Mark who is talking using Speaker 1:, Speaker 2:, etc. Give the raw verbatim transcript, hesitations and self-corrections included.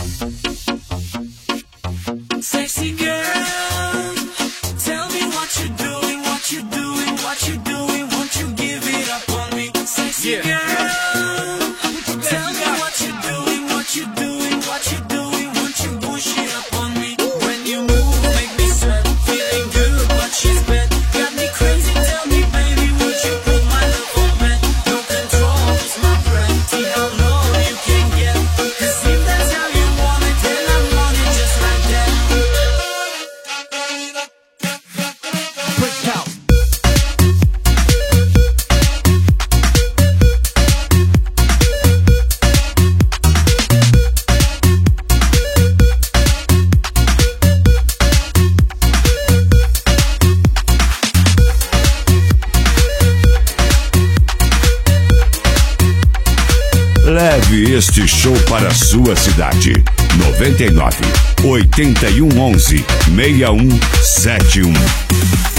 Speaker 1: Sexy girl, tell me what you're doing, what you're doing, what you're doing. Won't you give it up on me? Sexy
Speaker 2: Yeah.
Speaker 1: girl, tell me what you're doing, what you're doing, what you're doing. Won't you push it up on me? When you move, make me sweat. Feeling good, but she's bad. Got me crazy, tell me, baby, would you put my love on bed? No control, it's my breath. See how low you can get. Cause if that's how you want it, then I want it just like that.
Speaker 2: Break out.
Speaker 3: Leve este show para a sua cidade. noventa e nove, oitenta e um, onze, sessenta e um, setenta e um.